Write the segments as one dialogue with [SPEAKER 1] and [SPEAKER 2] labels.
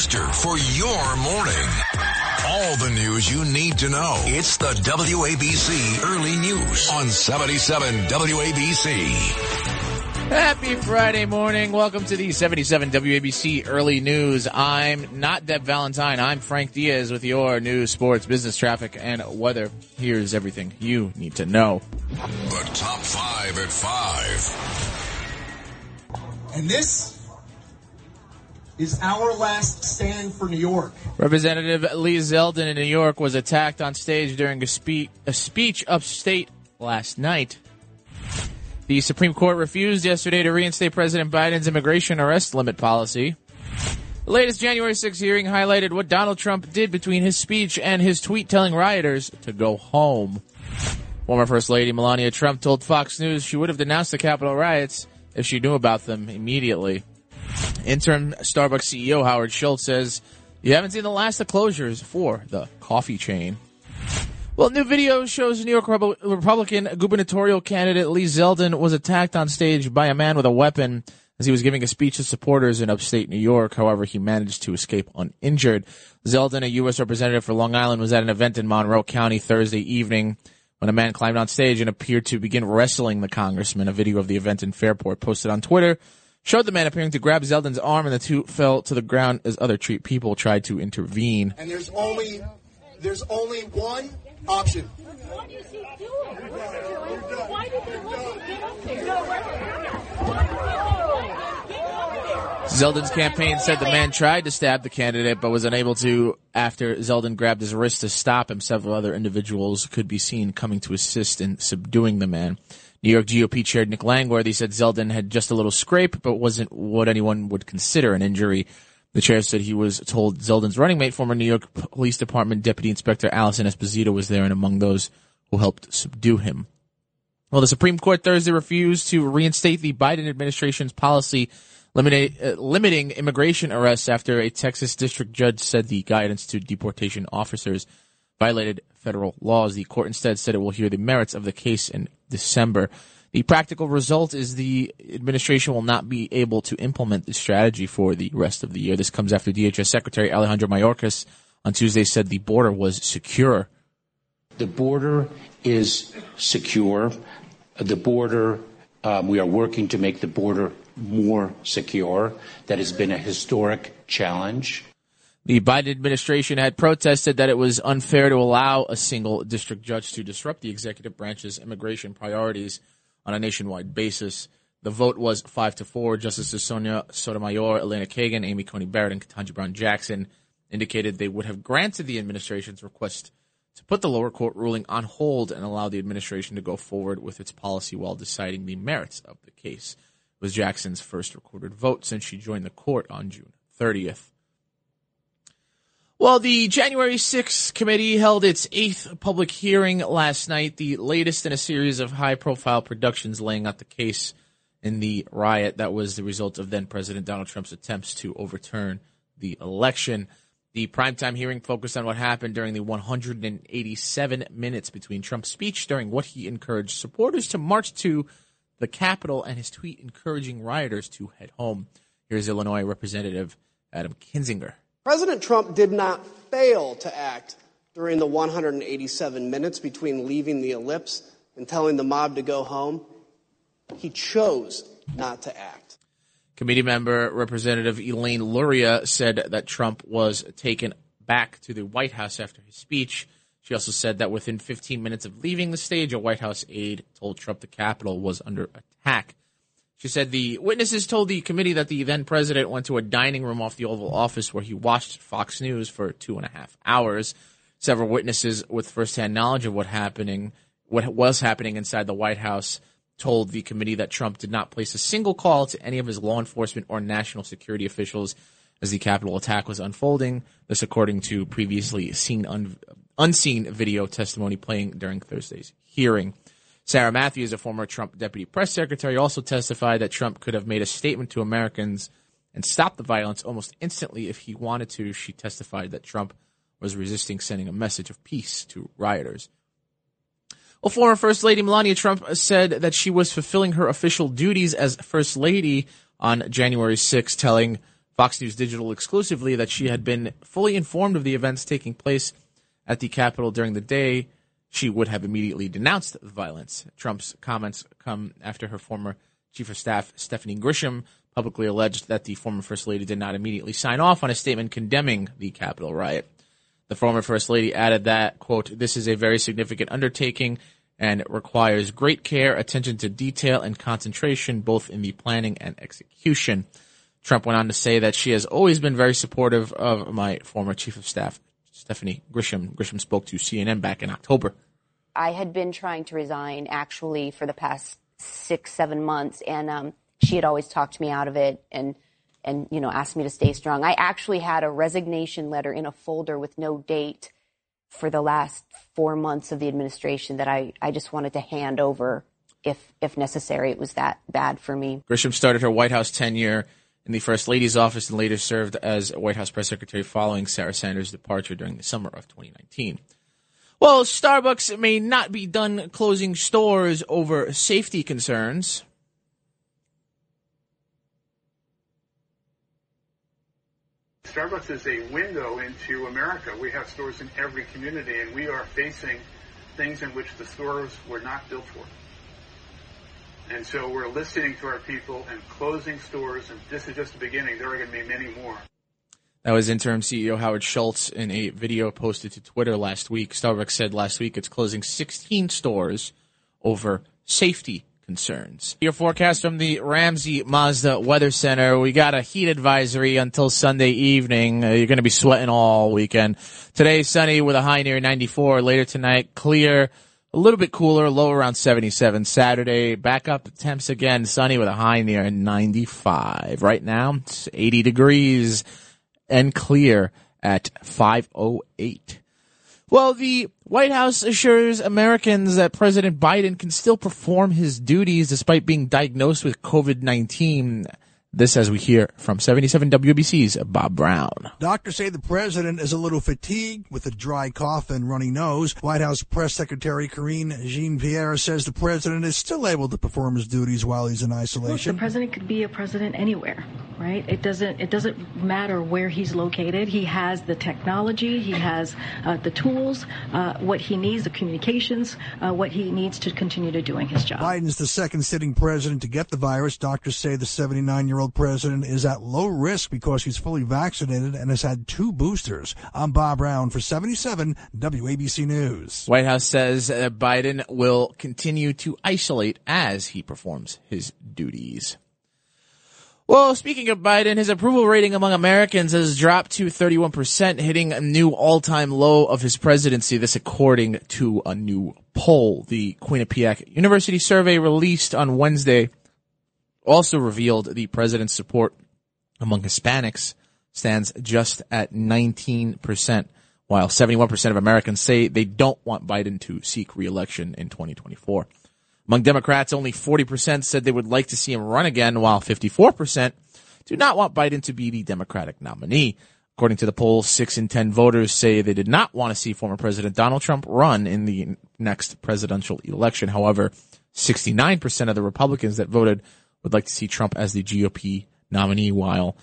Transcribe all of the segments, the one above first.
[SPEAKER 1] booster for your morning. All the news you need to know. It's the WABC Early News on 77 WABC.
[SPEAKER 2] Happy Friday morning. Welcome to the 77 WABC Early News. I'm not Deb Valentine. I'm Frank Diaz with your news, sports, business, traffic, and weather. Here's everything you need to know.
[SPEAKER 1] The top 5 at 5.
[SPEAKER 3] And this is our last stand for New York.
[SPEAKER 2] Representative Lee Zeldin in New York was attacked on stage during a speech upstate last night. The Supreme Court refused yesterday to reinstate President Biden's immigration arrest limit policy. The latest January 6th hearing highlighted what Donald Trump did between his speech and his tweet telling rioters to go home. Former First Lady Melania Trump told Fox News she would have denounced the Capitol riots if she knew about them immediately. Interim Starbucks CEO Howard Schultz says, "You haven't seen the last of closures for the coffee chain." Well, new video shows New York Republican gubernatorial candidate Lee Zeldin was attacked on stage by a man with a weapon as he was giving a speech to supporters in upstate New York. However, he managed to escape uninjured. Zeldin, a U.S. representative for Long Island, was at an event in Monroe County Thursday evening when a man climbed on stage and appeared to begin wrestling the congressman. A video of the event in Fairport posted on Twitter showed the man appearing to grab Zeldin's arm, and the two fell to the ground as other people tried to intervene.
[SPEAKER 3] And there's only one option.
[SPEAKER 4] What is he doing? Why did they let him get up there?
[SPEAKER 2] Zeldin's campaign said the man tried to stab the candidate but was unable to after Zeldin grabbed his wrist to stop him. Several other individuals could be seen coming to assist in subduing the man. New York GOP Chair Nick Langworthy said Zeldin had just a little scrape but wasn't what anyone would consider an injury. The chair said he was told Zeldin's running mate, former New York Police Department Deputy Inspector Allison Esposito, was there and among those who helped subdue him. Well, the Supreme Court Thursday refused to reinstate the Biden administration's policy limiting immigration arrests after a Texas district judge said the guidance to deportation officers violated federal laws. The court instead said it will hear the merits of the case in December. The practical result is the administration will not be able to implement the strategy for the rest of the year. This comes after DHS Secretary Alejandro Mayorkas on Tuesday said the border was secure.
[SPEAKER 5] The border is secure. The border, we are working to make the border more secure. That has been a historic challenge.
[SPEAKER 2] The Biden administration had protested that it was unfair to allow a single district judge to disrupt the executive branch's immigration priorities on a nationwide basis. The vote was 5-4. Justices Sonia Sotomayor, Elena Kagan, Amy Coney Barrett, and Ketanji Brown Jackson indicated they would have granted the administration's request to put the lower court ruling on hold and allow the administration to go forward with its policy while deciding the merits of the case. It was Jackson's first recorded vote since she joined the court on June 30th. Well, the January 6th committee held its 8th public hearing last night, the latest in a series of high-profile productions laying out the case in the riot that was the result of then-President Donald Trump's attempts to overturn the election. The primetime hearing focused on what happened during the 187 minutes between Trump's speech during what he encouraged supporters to march to the Capitol and his tweet encouraging rioters to head home. Here's Illinois Representative Adam Kinzinger.
[SPEAKER 6] President Trump did not fail to act during the 187 minutes between leaving the ellipse and telling the mob to go home. He chose not to act.
[SPEAKER 2] Committee member Representative Elaine Luria said that Trump was taken back to the White House after his speech. She also said that within 15 minutes of leaving the stage, a White House aide told Trump the Capitol was under attack. She said the witnesses told the committee that the then president went to a dining room off the Oval Office where he watched Fox News for 2.5 hours. Several witnesses with firsthand knowledge of what was happening inside the White House told the committee that Trump did not place a single call to any of his law enforcement or national security officials as the Capitol attack was unfolding. This according to previously unseen video testimony playing during Thursday's hearing. Sarah Matthews, a former Trump deputy press secretary, also testified that Trump could have made a statement to Americans and stopped the violence almost instantly if he wanted to. She testified that Trump was resisting sending a message of peace to rioters. Well, former First Lady Melania Trump said that she was fulfilling her official duties as First Lady on January 6th, telling Fox News Digital exclusively that she had been fully informed of the events taking place at the Capitol during the day. She would have immediately denounced the violence. Trump's comments come after her former Chief of Staff, Stephanie Grisham, publicly alleged that the former First Lady did not immediately sign off on a statement condemning the Capitol riot. The former First Lady added that, quote, "This is a very significant undertaking and requires great care, attention to detail, and concentration, both in the planning and execution." Trump went on to say that she has always been very supportive of my former Chief of Staff, Stephanie Grisham. Grisham spoke to CNN back in October.
[SPEAKER 7] I had been trying to resign, actually, for the past 6-7 months, and she had always talked me out of it and asked me to stay strong. I actually had a resignation letter in a folder with no date for the last 4 months of the administration that I just wanted to hand over if necessary. It was that bad for me.
[SPEAKER 2] Grisham started her White House tenure in the First Lady's office and later served as White House press secretary following Sarah Sanders' departure during the summer of 2019. Well, Starbucks may not be done closing stores over safety concerns.
[SPEAKER 8] Starbucks is a window into America. We have stores in every community, and we are facing things in which the stores were not built for. And so we're listening to our people and closing stores, and this is just the beginning. There are going to be many more.
[SPEAKER 2] That was interim CEO Howard Schultz in a video posted to Twitter last week. Starbucks said last week it's closing 16 stores over safety concerns. Your forecast from the Ramsey Mazda Weather Center. We got a heat advisory until Sunday evening. You're going to be sweating all weekend. Today, sunny with a high near 94. Later tonight, clear, a little bit cooler, low around 77. Saturday, back up temps again, sunny with a high near 95. Right now, it's 80 degrees and clear at 5:08. Well, the White House assures Americans that President Biden can still perform his duties despite being diagnosed with COVID-19. This as we hear from 77 WABC's Bob Brown.
[SPEAKER 9] Doctors say the president is a little fatigued with a dry cough and runny nose. White House Press Secretary Karine Jean-Pierre says the president is still able to perform his duties while he's in isolation.
[SPEAKER 10] Look, the president could be a president anywhere, right? It doesn't matter where he's located. He has the technology, he has the tools, what he needs, the communications, what he needs to continue to doing his job.
[SPEAKER 9] Biden's the second sitting president to get the virus. Doctors say the 79-year-old president is at low risk because he's fully vaccinated and has had 2 boosters. I'm Bob Brown for 77 WABC News.
[SPEAKER 2] White House says Biden will continue to isolate as he performs his duties. Well, speaking of Biden, his approval rating among Americans has dropped to 31%, hitting a new all-time low of his presidency. This according to a new poll. The Quinnipiac University survey released on Wednesday also revealed the president's support among Hispanics stands just at 19%, while 71% of Americans say they don't want Biden to seek re-election in 2024. Among Democrats, only 40% said they would like to see him run again, while 54% do not want Biden to be the Democratic nominee. According to the poll, 6 in 10 voters say they did not want to see former President Donald Trump run in the next presidential election. However, 69% of the Republicans that voted would like to see Trump as the GOP nominee, while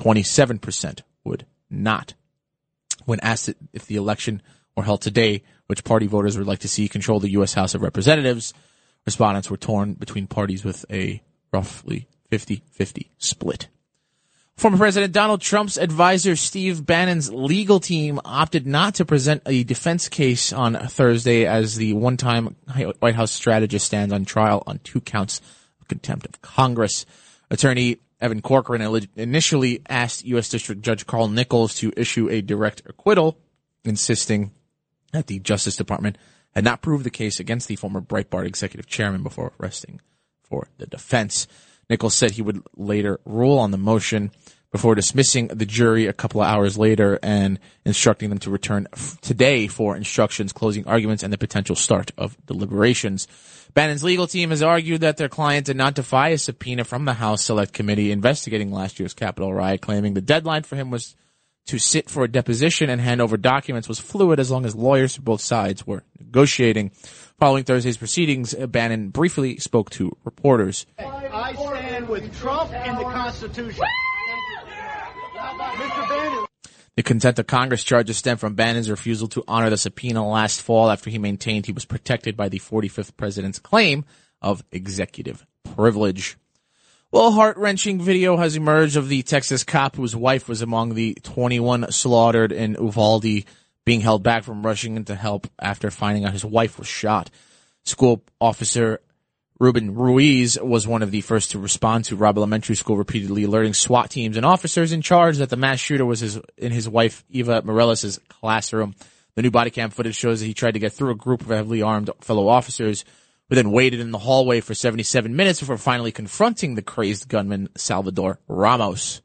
[SPEAKER 2] 27% would not. When asked if the election were held today, which party voters would like to see control the U.S. House of Representatives, respondents were torn between parties with a roughly 50-50 split. Former President Donald Trump's advisor Steve Bannon's legal team opted not to present a defense case on Thursday as the one-time White House strategist stands on trial on 2 counts contempt of Congress. Attorney Evan Corcoran initially asked U.S. District Judge Carl Nichols to issue a direct acquittal, insisting that the Justice Department had not proved the case against the former Breitbart executive chairman before resting for the defense. Nichols said he would later rule on the motion before dismissing the jury a couple of hours later and instructing them to return today for instructions, closing arguments, and the potential start of deliberations. Bannon's legal team has argued that their client did not defy a subpoena from the House Select Committee investigating last year's Capitol riot, claiming the deadline for him was to sit for a deposition and hand over documents was fluid as long as lawyers for both sides were negotiating. Following Thursday's proceedings, Bannon briefly spoke to reporters.
[SPEAKER 11] I stand with Trump and the Constitution.
[SPEAKER 2] The contempt of Congress charges stem from Bannon's refusal to honor the subpoena last fall after he maintained he was protected by the 45th president's claim of executive privilege. Well, a heart-wrenching video has emerged of the Texas cop whose wife was among the 21 slaughtered in Uvalde, being held back from rushing in to help after finding out his wife was shot. School officer Ruben Ruiz was one of the first to respond to Robb Elementary School, repeatedly alerting SWAT teams and officers in charge that the mass shooter was in his wife Eva Morales' classroom. The new body cam footage shows that he tried to get through a group of heavily armed fellow officers, who then waited in the hallway for 77 minutes before finally confronting the crazed gunman, Salvador Ramos.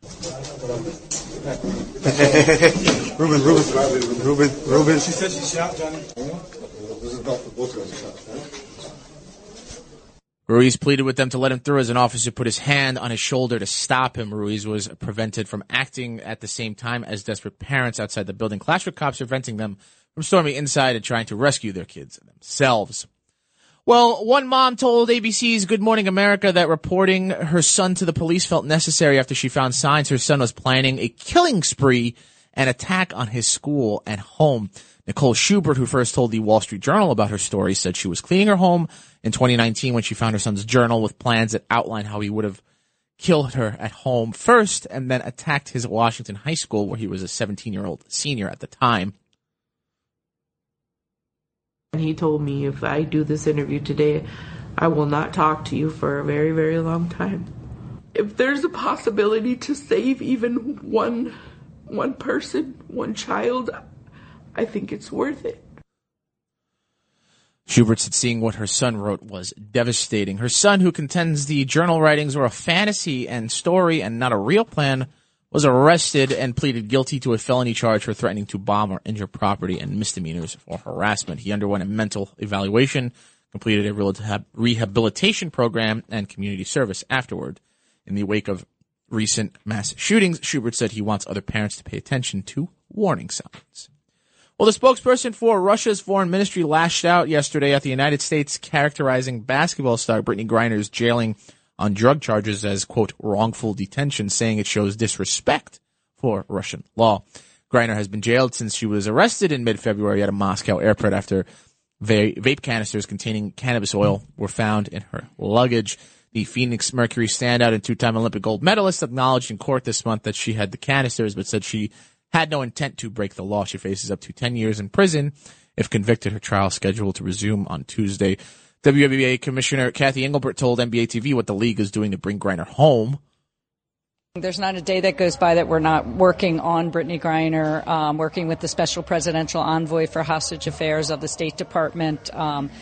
[SPEAKER 11] Ruben. She said she shot Johnny. This is about for both of us.
[SPEAKER 2] Ruiz pleaded with them to let him through as an officer put his hand on his shoulder to stop him. Ruiz was prevented from acting at the same time as desperate parents outside the building clashed with cops, preventing them from storming inside and trying to rescue their kids themselves. Well, one mom told ABC's Good Morning America that reporting her son to the police felt necessary after she found signs her son was planning a killing spree and attack on his school and home. Nicole Schubert, who first told the Wall Street Journal about her story, said she was cleaning her home in 2019 when she found her son's journal with plans that outline how he would have killed her at home first and then attacked his Washington high school, where he was a 17-year-old senior at the time.
[SPEAKER 12] And he told me, if I do this interview today, I will not talk to you for a very, very long time. If there's a possibility to save even one person, one child, I think it's worth it.
[SPEAKER 2] Schubert said seeing what her son wrote was devastating. Her son, who contends the journal writings were a fantasy and story and not a real plan, was arrested and pleaded guilty to a felony charge for threatening to bomb or injure property and misdemeanors for harassment. He underwent a mental evaluation, completed a rehabilitation program, and community service afterward. In the wake of recent mass shootings, Schubert said he wants other parents to pay attention to warning signs. Well, the spokesperson for Russia's foreign ministry lashed out yesterday at the United States, characterizing basketball star Brittany Griner's jailing on drug charges as, quote, wrongful detention, saying it shows disrespect for Russian law. Griner has been jailed since she was arrested in mid-February at a Moscow airport after vape canisters containing cannabis oil were found in her luggage. The Phoenix Mercury standout and two-time Olympic gold medalist acknowledged in court this month that she had the canisters, but said she had no intent to break the law. She faces up to 10 years in prison if convicted. Her trial is scheduled to resume on Tuesday. WNBA Commissioner Kathy Engelbert told NBA TV what the league is doing to bring Griner home.
[SPEAKER 13] There's not a day that goes by that we're not working on Brittany Griner, working with the Special Presidential Envoy for Hostage Affairs of the State Department.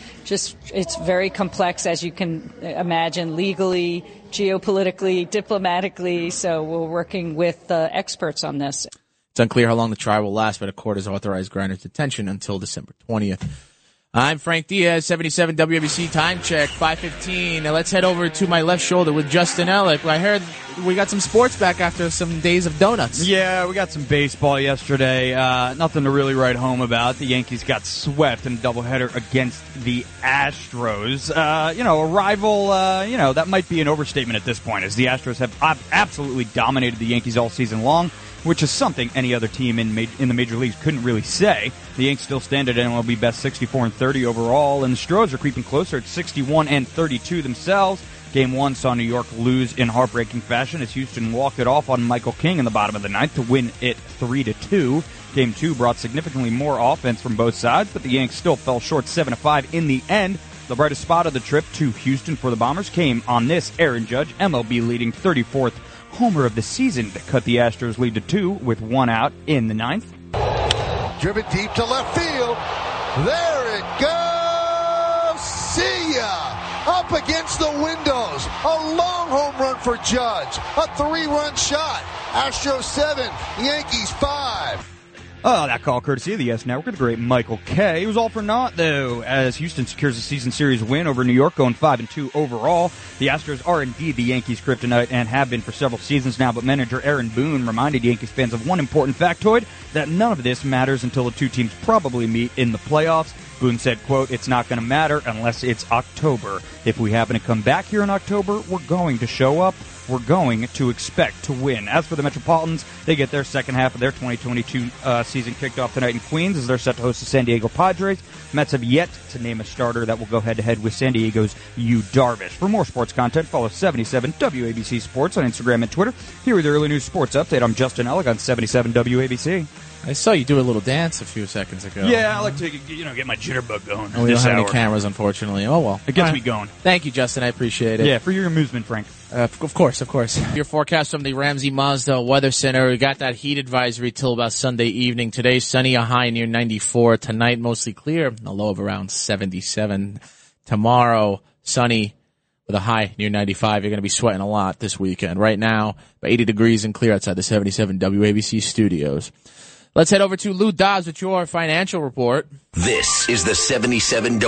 [SPEAKER 13] It's very complex, as you can imagine, legally, geopolitically, diplomatically. So we're working with experts on this.
[SPEAKER 2] It's unclear how long the trial will last, but a court has authorized Griner's detention until December 20th. I'm Frank Diaz, 77 WABC time check, 5:15. Now let's head over to my left shoulder with Justin Ellick. I heard we got some sports back after some days of donuts.
[SPEAKER 14] Yeah, we got some baseball yesterday. Nothing to really write home about. The Yankees got swept in a doubleheader against the Astros. A rival, that might be an overstatement at this point, as the Astros have absolutely dominated the Yankees all season long, which is something any other team in the major leagues couldn't really say. The Yankees still stand at MLB best 64-30 overall, and the Stros are creeping closer at 61-32 themselves. Game 1 saw New York lose in heartbreaking fashion as Houston walked it off on Michael King in the bottom of the ninth to win it 3-2. Game 2 brought significantly more offense from both sides, but the Yanks still fell short 7-5 in the end. The brightest spot of the trip to Houston for the Bombers came on this Aaron Judge, MLB leading 34th homer of the season, to cut the Astros lead to 2 with 1 out in the ninth.
[SPEAKER 15] Driven deep to left field. There it goes. See ya. Up against the windows. A long home run for Judge. A 3-run shot. Astros 7, Yankees 5.
[SPEAKER 14] Oh, that call courtesy of the S Network, the great Michael Kay. It was all for naught, though, as Houston secures a season series win over New York, going 5-2 overall. The Astros are indeed the Yankees' kryptonite and have been for several seasons now, but manager Aaron Boone reminded Yankees fans of one important factoid, that none of this matters until the two teams probably meet in the playoffs. Boone said, quote, "It's not going to matter unless it's October. If we happen to come back here in October, we're going to show up." we're going to expect to win. As for the Metropolitans, they get their second half of their 2022 season kicked off tonight in Queens as they're set to host the San Diego Padres. Mets have yet to name a starter that will go head-to-head with San Diego's Yu Darvish. For more sports content, follow 77 WABC Sports on Instagram and Twitter. Here with your early news sports update, I'm Justin Ellick on 77 WABC.
[SPEAKER 2] I saw you do a little dance a few seconds ago.
[SPEAKER 14] Yeah, I like to get my jitterbug going.
[SPEAKER 2] We don't have any cameras, unfortunately. Oh, well.
[SPEAKER 14] It gets me going.
[SPEAKER 2] Thank you, Justin. I appreciate it.
[SPEAKER 14] Yeah, for your amusement, Frank.
[SPEAKER 2] Of course. Your forecast from the Ramsey Mazda Weather Center. We got that heat advisory till about Sunday evening. Today, sunny, a high near 94. Tonight, mostly clear, a low of around 77. Tomorrow, sunny with a high near 95. You're going to be sweating a lot this weekend. Right now, about 80 degrees and clear outside the 77 WABC studios. Let's head over to Lou Dobbs with your financial report.
[SPEAKER 1] This is the 77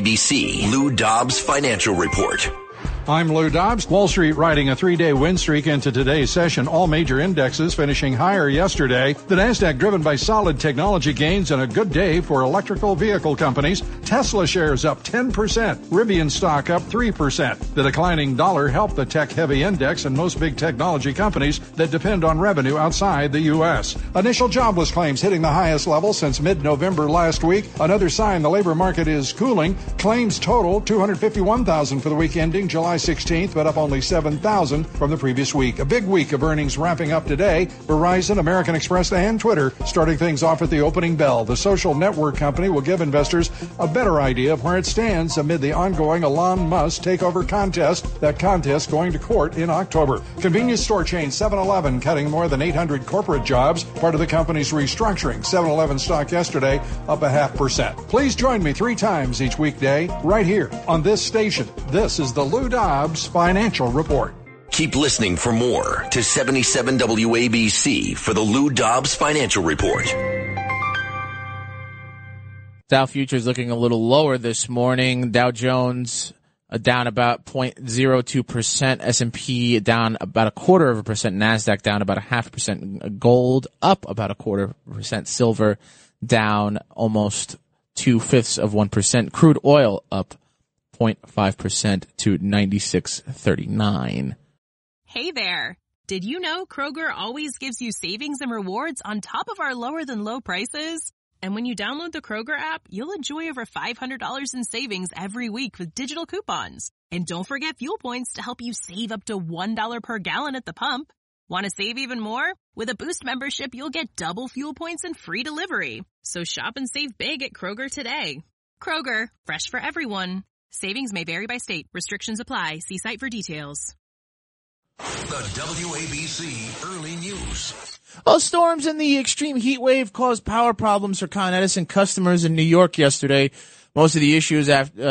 [SPEAKER 1] WABC Lou Dobbs Financial Report.
[SPEAKER 16] I'm Lou Dobbs. Wall Street riding a 3-day win streak into today's session. All major indexes finishing higher yesterday. The Nasdaq driven by solid technology gains and a good day for electrical vehicle companies. Tesla shares up 10%. Rivian stock up 3%. The declining dollar helped the tech-heavy index and most big technology companies that depend on revenue outside the U.S. Initial jobless claims hitting the highest level since mid-November last week. Another sign the labor market is cooling. Claims total 251,000 for the week ending July 16th, but up only 7,000 from the previous week. A big week of earnings wrapping up today. Verizon, American Express, and Twitter starting things off at the opening bell. The social network company will give investors a better idea of where it stands amid the ongoing Elon Musk takeover contest. That contest going to court in October. Convenience store chain 7-Eleven cutting more than 800 corporate jobs, part of the company's restructuring. 7-Eleven stock yesterday up 0.5%. Please join me 3 times each weekday right here on this station. This is the Lou Dobbs Financial Report.
[SPEAKER 1] Keep listening for more to 77 WABC for the Lou Dobbs Financial Report.
[SPEAKER 2] Dow futures looking a little lower this morning. Dow Jones down about 0.02%. S&P down about 0.25%. NASDAQ down about 0.5%. Gold up about 0.25%. Silver down almost 0.2%. Crude oil up 0.5% to $96.39.
[SPEAKER 17] Hey there. Did you know Kroger always gives you savings and rewards on top of our lower than low prices? And when you download the Kroger app, you'll enjoy over $500 in savings every week with digital coupons. And don't forget fuel points to help you save up to $1 per gallon at the pump. Want to save even more? With a Boost membership, you'll get double fuel points and free delivery. So shop and save big at Kroger today. Kroger, fresh for everyone. Savings may vary by state. Restrictions apply. See site for details.
[SPEAKER 1] The WABC Early News.
[SPEAKER 2] Well, storms and the extreme heat wave caused power problems for Con Edison customers in New York yesterday. Most of the issues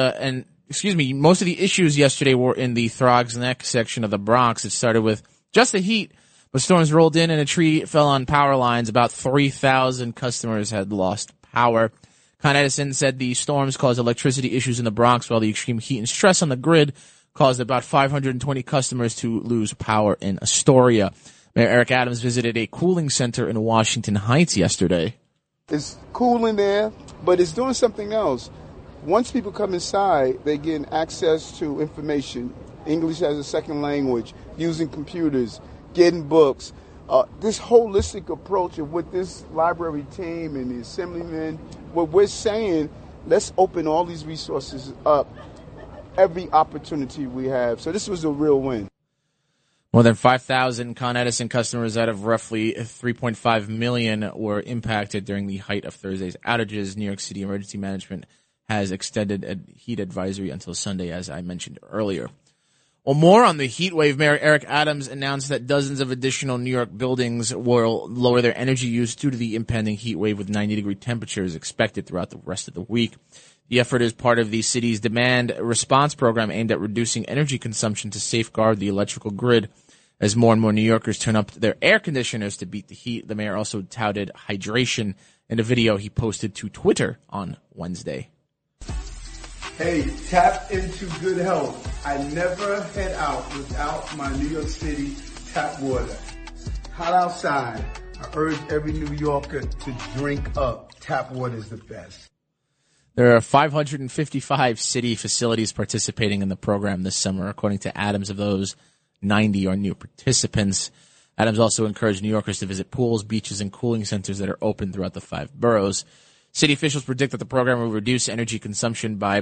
[SPEAKER 2] yesterday were in the Throgs Neck section of the Bronx. It started with just the heat, but storms rolled in and a tree fell on power lines. About 3,000 customers had lost power. Con Edison said the storms caused electricity issues in the Bronx, while the extreme heat and stress on the grid caused about 520 customers to lose power in Astoria. Mayor Eric Adams visited a cooling center in Washington Heights yesterday.
[SPEAKER 18] It's cool in there, but it's doing something else. Once people come inside, they get access to information, English as a second language, using computers, getting books. This holistic approach of what this library team and the assemblymen, what we're saying, let's open all these resources up every opportunity we have. So this was a real win.
[SPEAKER 2] More than 5,000 Con Edison customers out of roughly 3.5 million were impacted during the height of Thursday's outages. New York City Emergency Management has extended a heat advisory until Sunday, as I mentioned earlier. Well, more on the heat wave. Mayor Eric Adams announced that dozens of additional New York buildings will lower their energy use due to the impending heat wave, with 90-degree temperatures expected throughout the rest of the week. The effort is part of the city's demand response program aimed at reducing energy consumption to safeguard the electrical grid. As more and more New Yorkers turn up their air conditioners to beat the heat, the mayor also touted hydration in a video he posted to Twitter on Wednesday.
[SPEAKER 18] Hey, tap into good health. I never head out without my New York City tap water. Hot outside. I urge every New Yorker to drink up. Tap water is the best.
[SPEAKER 2] There are 555 city facilities participating in the program this summer. According to Adams, of those, 90 are new participants. Adams also encouraged New Yorkers to visit pools, beaches, and cooling centers that are open throughout the 5 boroughs. City officials predict that the program will reduce energy consumption by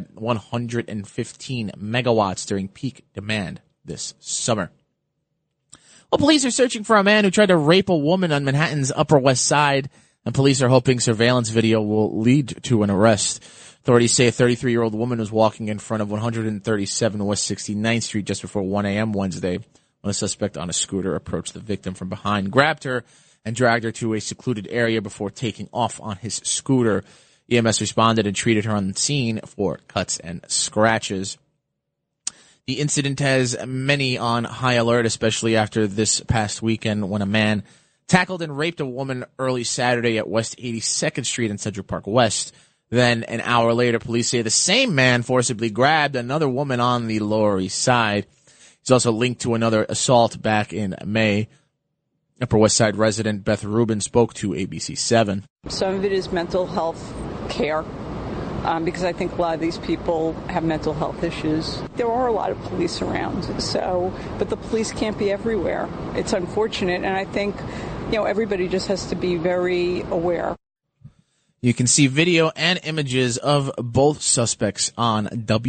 [SPEAKER 2] 115 megawatts during peak demand this summer. Well, police are searching for a man who tried to rape a woman on Manhattan's Upper West Side, and police are hoping surveillance video will lead to an arrest. Authorities say a 33-year-old woman was walking in front of 137 West 69th Street just before 1 a.m. Wednesday when a suspect on a scooter approached the victim from behind, grabbed her, and dragged her to a secluded area before taking off on his scooter. EMS responded and treated her on the scene for cuts and scratches. The incident has many on high alert, especially after this past weekend when a man tackled and raped a woman early Saturday at West 82nd Street in Central Park West. Then an hour later, police say the same man forcibly grabbed another woman on the Lower East Side. He's also linked to another assault back in May. Upper West Side resident Beth Rubin spoke to ABC7.
[SPEAKER 19] Some of it is mental health care, because I think a lot of these people have mental health issues. There are a lot of police around, but the police can't be everywhere. It's unfortunate, and I think, everybody just has to be very aware.
[SPEAKER 2] You can see video and images of both suspects on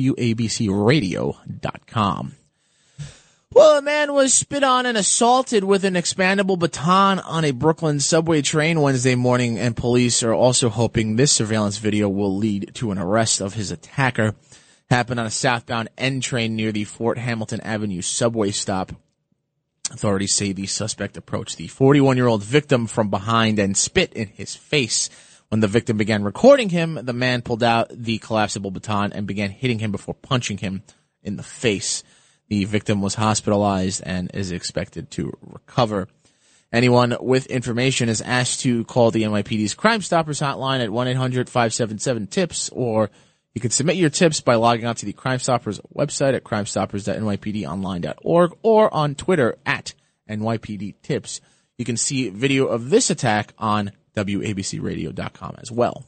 [SPEAKER 2] WABCRadio.com. Well, a man was spit on and assaulted with an expandable baton on a Brooklyn subway train Wednesday morning, and police are also hoping this surveillance video will lead to an arrest of his attacker. Happened on a southbound N train near the Fort Hamilton Avenue subway stop. Authorities say the suspect approached the 41-year-old victim from behind and spit in his face. When the victim began recording him, the man pulled out the collapsible baton and began hitting him before punching him in the face. The victim was hospitalized and is expected to recover. Anyone with information is asked to call the NYPD's Crime Stoppers hotline at 1-800-577-TIPS, or you can submit your tips by logging on to the Crime Stoppers website at crimestoppers.nypdonline.org or on Twitter at NYPDTips. You can see video of this attack on WABCRadio.com as well.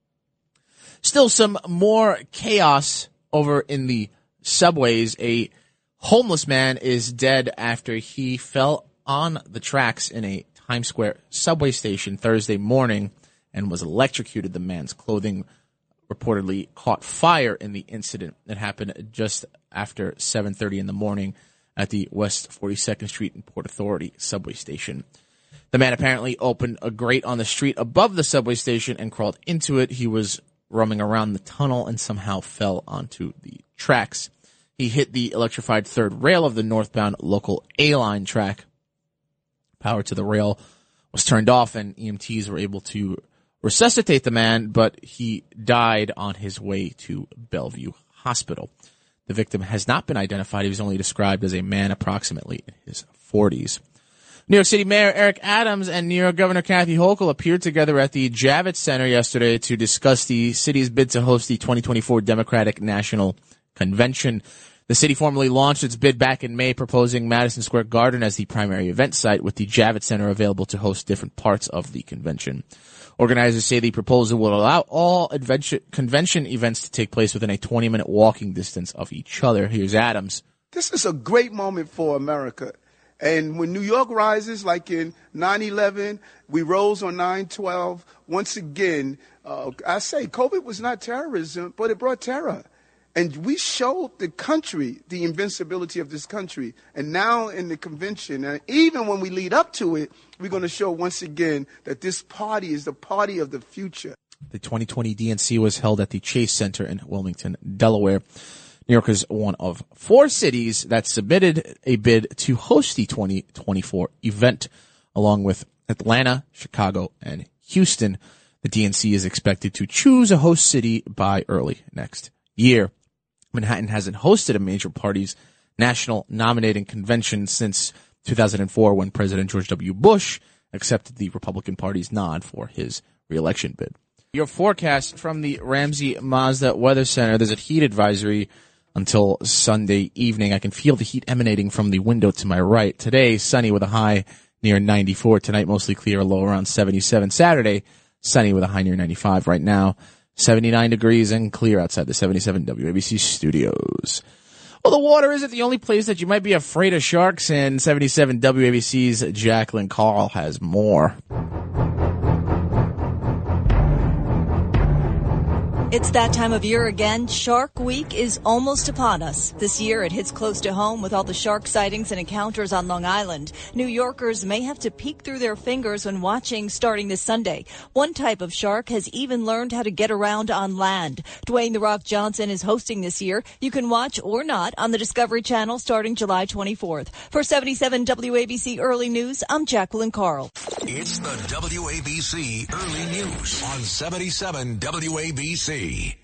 [SPEAKER 2] Still some more chaos over in the subways. A homeless man is dead after he fell on the tracks in a Times Square subway station Thursday morning and was electrocuted. The man's clothing reportedly caught fire in the incident. It happened just after 7:30 in the morning at the West 42nd Street and Port Authority subway station. The man apparently opened a grate on the street above the subway station and crawled into it. He was roaming around the tunnel and somehow fell onto the tracks. He hit the electrified third rail of the northbound local A-line track. Power to the rail was turned off and EMTs were able to resuscitate the man, but he died on his way to Bellevue Hospital. The victim has not been identified. He was only described as a man approximately in his 40s. New York City Mayor Eric Adams and New York Governor Kathy Hochul appeared together at the Javits Center yesterday to discuss the city's bid to host the 2024 Democratic National Convention. The city formally launched its bid back in May, proposing Madison Square Garden as the primary event site, with the Javits Center available to host different parts of the convention. Organizers say the proposal will allow all convention events to take place within a 20-minute walking distance of each other. Here's Adams.
[SPEAKER 18] This is a great moment for America. And when New York rises, like in 9/11, we rose on 9/12. Once again, I say COVID was not terrorism, but it brought terror. And we showed the country the invincibility of this country. And now in the convention, and even when we lead up to it, we're going to show once again that this party is the party of the future.
[SPEAKER 2] The 2020 DNC was held at the Chase Center in Wilmington, Delaware. New York is one of 4 cities that submitted a bid to host the 2024 event, along with Atlanta, Chicago, and Houston. The DNC is expected to choose a host city by early next year. Manhattan hasn't hosted a major party's national nominating convention since 2004, when President George W. Bush accepted the Republican Party's nod for his reelection bid. Your forecast from the Ramsey Mazda Weather Center: there's a heat advisory until Sunday evening. I can feel the heat emanating from the window to my right. Today, sunny with a high near 94. Tonight, mostly clear, low around 77. Saturday, sunny with a high near 95. Right now, 79 degrees and clear outside the 77 WABC studios. Well, the water isn't the only place that you might be afraid of sharks, and 77 WABC's Jacqueline Carl has more.
[SPEAKER 20] It's that time of year again. Shark Week is almost upon us. This year it hits close to home with all the shark sightings and encounters on Long Island. New Yorkers may have to peek through their fingers when watching starting this Sunday. One type of shark has even learned how to get around on land. Dwayne "The Rock" Johnson is hosting this year. You can watch or not on the Discovery Channel starting July 24th. For 77 WABC Early News, I'm Jacqueline Carl.
[SPEAKER 1] It's the WABC Early News on 77 WABC.